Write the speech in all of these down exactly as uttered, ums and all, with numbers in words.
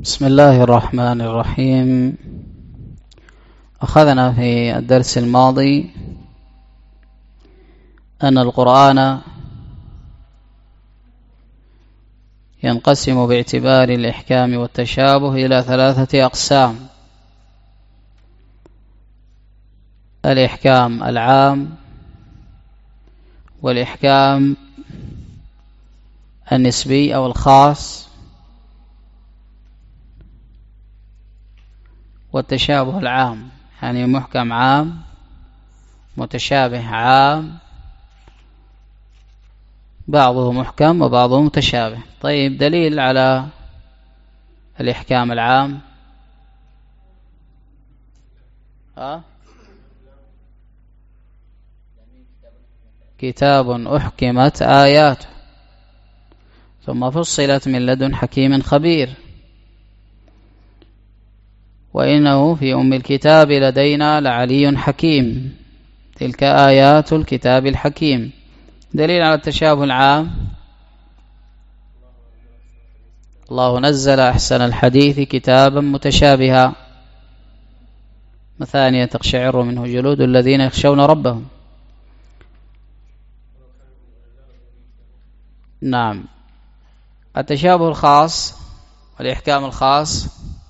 بسم الله الرحمن الرحيم. أخذنا في الدرس الماضي أن القرآن ينقسم باعتبار الإحكام والتشابه إلى ثلاثة أقسام: الإحكام العام، والإحكام النسبي أو الخاص، والتشابه العام، يعني محكم عام، متشابه عام، بعضه محكم وبعضه متشابه. طيب، دليل على الإحكام العام ها؟ كتاب أحكمت آياته ثم فصلت من لدن حكيم خبير، وإنه في أم الكتاب لدينا لعلي حكيم، تلك آيات الكتاب الحكيم. دليل على التشابه العام: الله نزل أحسن الحديث كتابا متشابها مثانية تقشعر منه جلود الذين يخشون ربهم. نعم. التشابه الخاص والإحكام الخاص: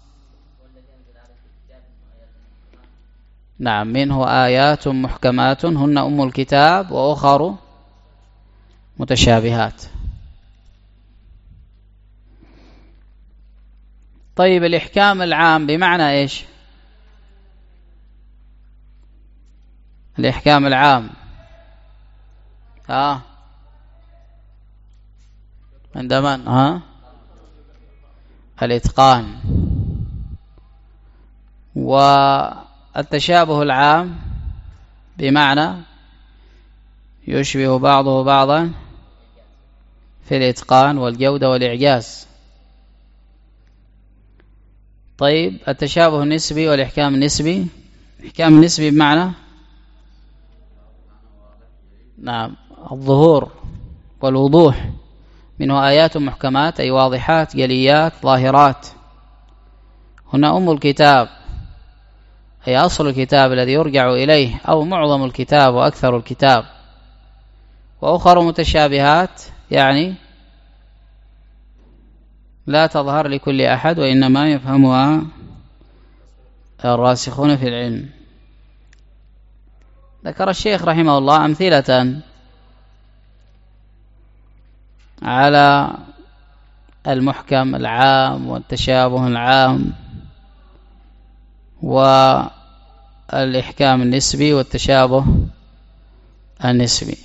نعم، منه آيات محكمات هن أم الكتاب وأخر متشابهات. طيب، الإحكام العام بمعنى إيش؟ الإحكام العام ها عند من؟ ها الإتقان. والتشابه العام بمعنى يشبه بعضه بعضا في الإتقان والجودة والإعجاز. طيب، التشابه النسبي والإحكام النسبي: الإحكام النسبي بمعنى نعم الظهور والوضوح، منه آيات محكمات أي واضحات جليات ظاهرات، هنا أم الكتاب أي أصل الكتاب الذي يرجع إليه أو معظم الكتاب وأكثر الكتاب، وأخر متشابهات يعني لا تظهر لكل أحد وإنما يفهمها الراسخون في العلم. ذكر الشيخ رحمه الله أمثلة على المحكم العام والتشابه العام والإحكام النسبي والتشابه النسبي.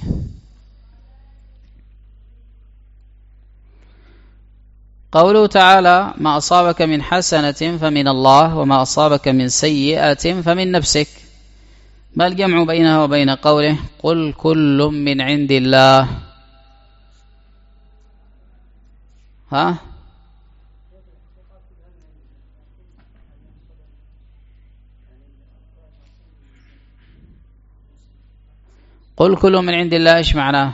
قوله تعالى: ما أصابك من حسنة فمن الله وما أصابك من سيئة فمن نفسك. ما الجمع بينها وبين قوله: قل كل من عند الله؟ ها قل كل من عند الله ايش معناه؟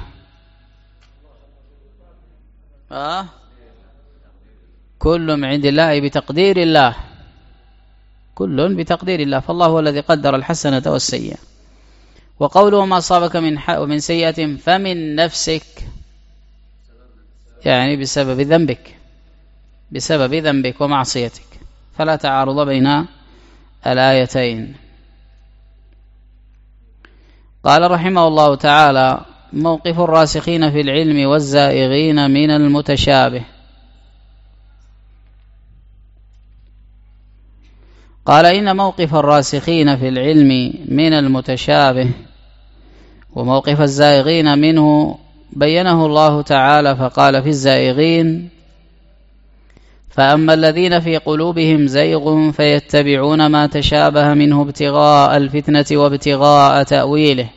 ها كل من عند الله أي بتقدير الله، كل بتقدير الله، فالله هو الذي قدر الحسنة والسيئة. وقوله: ما أصابك من من سيئة فمن نفسك، يعني بسبب ذنبك، بسبب ذنبك ومعصيتك، فلا تعارض بين الآيتين. قال رحمه الله تعالى: موقف الراسخين في العلم والزائغين من المتشابه. قال: إن موقف الراسخين في العلم من المتشابه وموقف الزائغين منه بينه الله تعالى، فقال في الزائغين: فأما الذين في قلوبهم زيغ فيتبعون ما تشابه منه ابتغاء الفتنة وابتغاء تأويله.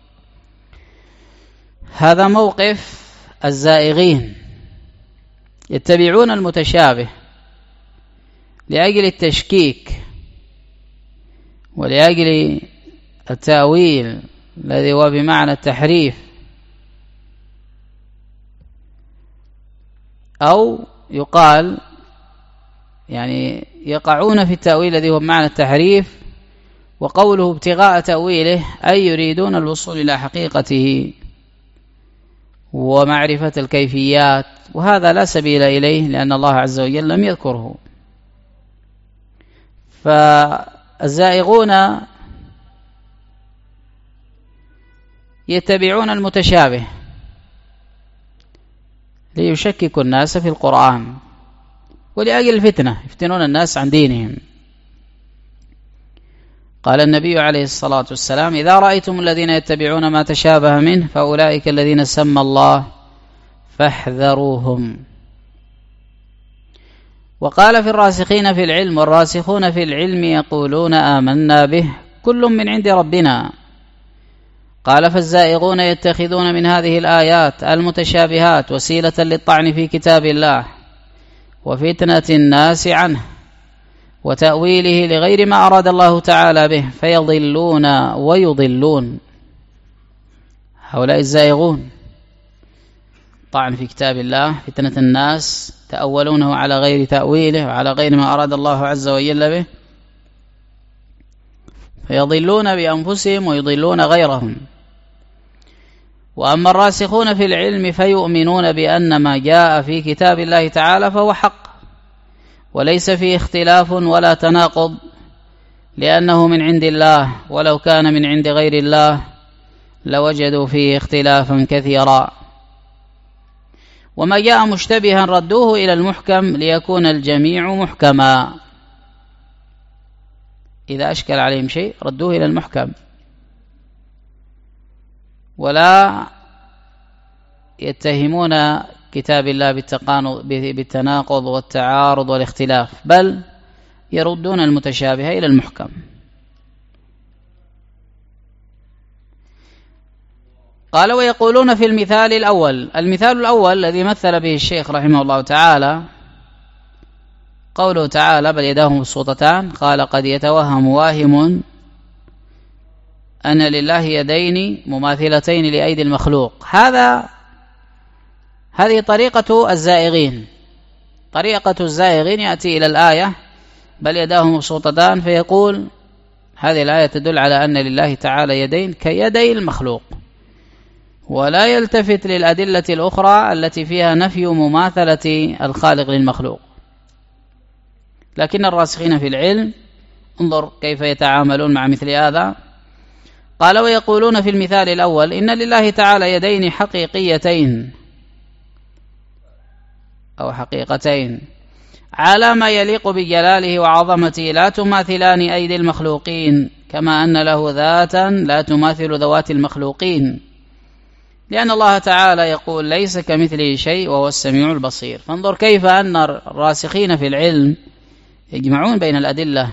هذا موقف الزائغين، يتبعون المتشابه لأجل التشكيك ولأجل التأويل الذي هو بمعنى التحريف، أو يقال يعني يقعون في التأويل الذي هو معنى التحريف، وقوله ابتغاء تأويله أي يريدون الوصول إلى حقيقته ومعرفة الكيفيات، وهذا لا سبيل إليه لأن الله عز وجل لم يذكره. فالزائغون يتبعون المتشابه ليشككوا الناس في القرآن ولأجل الفتنة، يفتنون الناس عن دينهم. قال النبي عليه الصلاة والسلام: إذا رأيتم الذين يتبعون ما تشابه منه فأولئك الذين سمى الله فاحذروهم. وقال في الراسخين في العلم: والراسخون في العلم يقولون آمنا به كل من عند ربنا. قال: فالزائغون يتخذون من هذه الآيات المتشابهات وسيلة للطعن في كتاب الله وفتنة الناس عنه وتأويله لغير ما أراد الله تعالى به فيضلون ويضلون. هؤلاء الزائغون طعن في كتاب الله، فتنة الناس، تأولونه على غير تأويله وعلى غير ما أراد الله عز وجل به، فيضلون بأنفسهم ويضلون غيرهم. وأما الراسخون في العلم فيؤمنون بأن ما جاء في كتاب الله تعالى فهو حق وليس فيه اختلاف ولا تناقض، لأنه من عند الله، ولو كان من عند غير الله لوجدوا فيه اختلافا كثيرا. وما جاء مشتبها ردوه إلى المحكم ليكون الجميع محكما. إذا أشكل عليهم شيء ردوه إلى المحكم، ولا يتهمون كتاب الله بالتناقض والتعارض والاختلاف، بل يردون المتشابه إلى المحكم. قال: ويقولون في المثال الأول. المثال الأول الذي مثل به الشيخ رحمه الله تعالى قوله تعالى: بل يداه مبسوطتان. قال: قد يتوهم واهم أن لله يدين مماثلتين لأيدي المخلوق. هذا هذه طريقة الزائغين. طريقة الزائغين يأتي إلى الآية بل يداه مبسوطتان فيقول هذه الآية تدل على أن لله تعالى يدين كيدي المخلوق، ولا يلتفت للأدلة الأخرى التي فيها نفي مماثلة الخالق للمخلوق. لكن الراسخين في العلم انظر كيف يتعاملون مع مثل هذا. قال: ويقولون في المثال الأول إن لله تعالى يدين حقيقيتين أو حقيقتين على ما يليق بجلاله وعظمته لا تماثلان أيدي المخلوقين، كما أن له ذاتا لا تماثل ذوات المخلوقين، لأن الله تعالى يقول: ليس كمثله شيء وهو السميع البصير. فانظر كيف أن الراسخين في العلم يجمعون بين الأدلة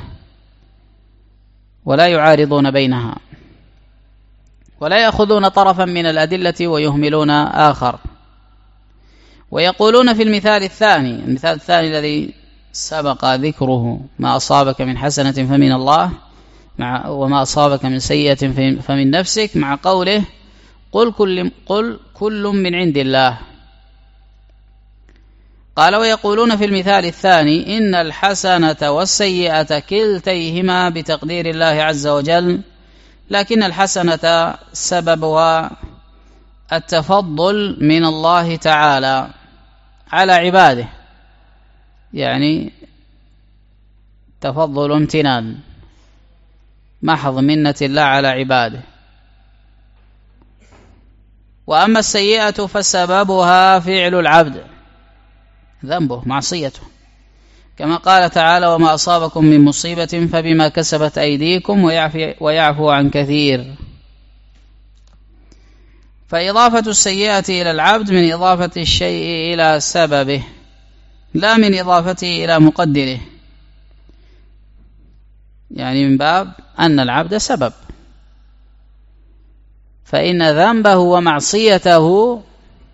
ولا يعارضون بينها، ولا يأخذون طرفا من الأدلة ويهملون آخر. ويقولون في المثال الثاني، المثال الثاني الذي سبق ذكره: ما أصابك من حسنة فمن الله مع وما أصابك من سيئة فمن نفسك، مع قوله: قل كل, قل كل من عند الله. قال: ويقولون في المثال الثاني إن الحسنة والسيئة كلتيهما بتقدير الله عز وجل، لكن الحسنة سببها التفضل من الله تعالى على عباده، يعني تفضل امتنان محض منة الله على عباده. وأما السيئة فسببها فعل العبد، ذنبه معصيته، كما قال تعالى: وما أصابكم من مصيبة فبما كسبت أيديكم ويعفو عن كثير. فإضافة السيئة إلى العبد من إضافة الشيء إلى سببه، لا من إضافته إلى مقدره، يعني من باب أن العبد سبب، فإن ذنبه ومعصيته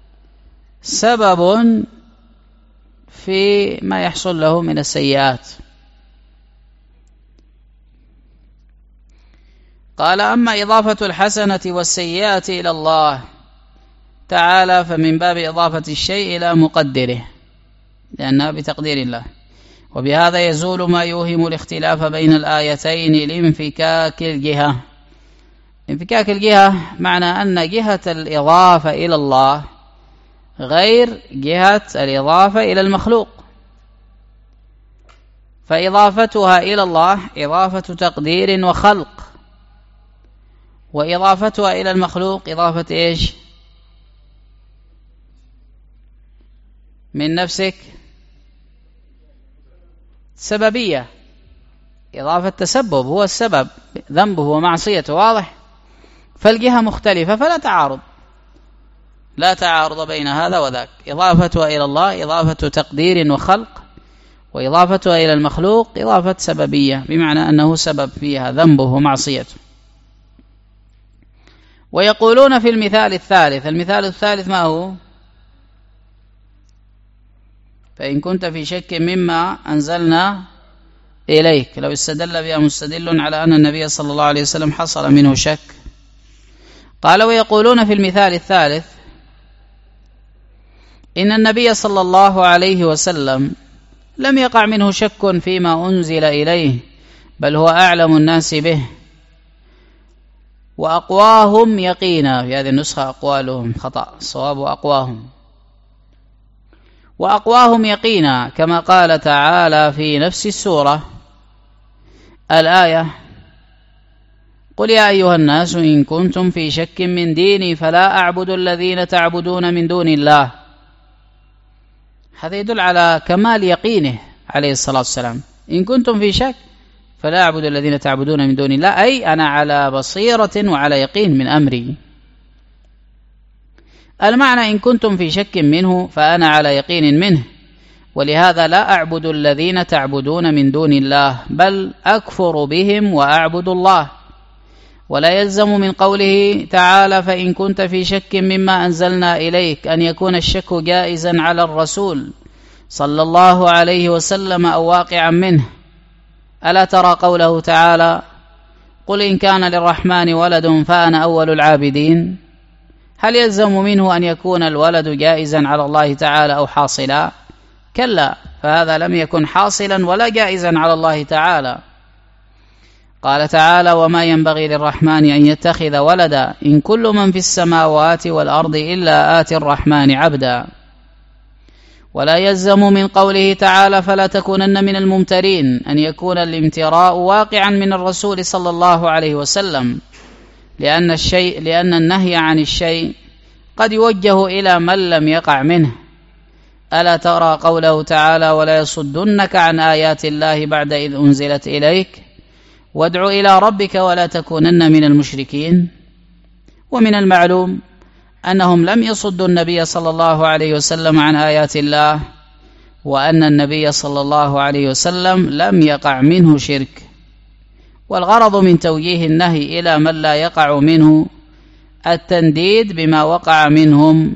سبب في ما يحصل له من السيئات. قال: أما إضافة الحسنة والسيئة إلى الله تعالى فمن باب إضافة الشيء إلى مقدره، لأنها بتقدير الله. وبهذا يزول ما يوهم الاختلاف بين الآيتين لانفكاك الجهة. انفكاك الجهة معنى أن جهة الإضافة إلى الله غير جهة الإضافة إلى المخلوق، فإضافتها إلى الله إضافة تقدير وخلق، وإضافتها إلى المخلوق إضافة إيش؟ من نفسك سببية، إضافة تسبب، هو السبب، ذنبه ومعصيته، واضح؟ فالجهة مختلفة فلا تعارض، لا تعارض بين هذا وذاك. إضافتها إلى الله إضافة تقدير وخلق، وإضافتها إلى المخلوق إضافة سببية، بمعنى أنه سبب فيها ذنبه ومعصيته. ويقولون في المثال الثالث، المثال الثالث ما هو؟ فإن كنت في شك مما أنزلنا إليك، لو استدل بها مستدل على أن النبي صلى الله عليه وسلم حصل منه شك. قال ويقولون في المثال الثالث إن النبي صلى الله عليه وسلم لم يقع منه شك فيما أنزل إليه، بل هو أعلم الناس به وأقواهم يقينا. في هذه النسخة أقوالهم خطأ، الصواب أقواهم. وأقواهم يقينا كما قال تعالى في نفس السورة الآية: قل يا أيها الناس إن كنتم في شك من ديني فلا أعبد الذين تعبدون من دون الله. هذا يدل على كمال يقينه عليه الصلاة والسلام. إن كنتم في شك فلا أعبد الذين تعبدون من دون الله، أي أنا على بصيرة وعلى يقين من أمري. المعنى إن كنتم في شك منه فأنا على يقين منه، ولهذا لا أعبد الذين تعبدون من دون الله، بل أكفر بهم وأعبد الله. ولا يلزم من قوله تعالى فإن كنت في شك مما أنزلنا إليك أن يكون الشك جائزا على الرسول صلى الله عليه وسلم أو واقعا منه. ألا ترى قوله تعالى: قل إن كان للرحمن ولد فأنا أول العابدين؟ هل يلزم منه أن يكون الولد جائزا على الله تعالى أو حاصلا؟ كلا، فهذا لم يكن حاصلا ولا جائزا على الله تعالى. قال تعالى: وما ينبغي للرحمن أن يتخذ ولدا إن كل من في السماوات والأرض إلا آتي الرحمن عبدا. ولا يلزم من قوله تعالى فلا تكونن من الممترين أن يكون الامتراء واقعا من الرسول صلى الله عليه وسلم، لأن الشيء لأن النهي عن الشيء قد يوجه إلى من لم يقع منه. ألا ترى قوله تعالى: ولا يصدنك عن آيات الله بعد إذ أنزلت إليك وادع إلى ربك ولا تكونن من المشركين. ومن المعلوم أنهم لم يصدوا النبي صلى الله عليه وسلم عن آيات الله، وأن النبي صلى الله عليه وسلم لم يقع منه شرك. والغرض من توجيه النهي إلى من لا يقع منه التنديد بما وقع منهم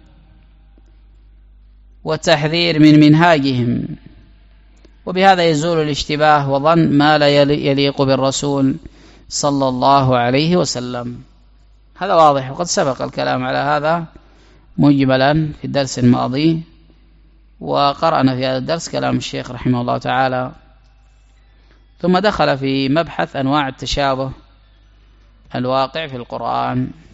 والتحذير من منهاجهم، وبهذا يزول الاشتباه وظن ما لا يليق بالرسول صلى الله عليه وسلم. هذا واضح، وقد سبق الكلام على هذا مجملا في الدرس الماضي، وقرأنا في هذا الدرس كلام الشيخ رحمه الله تعالى. ثم دخل في مبحث أنواع التشابه الواقع في القرآن.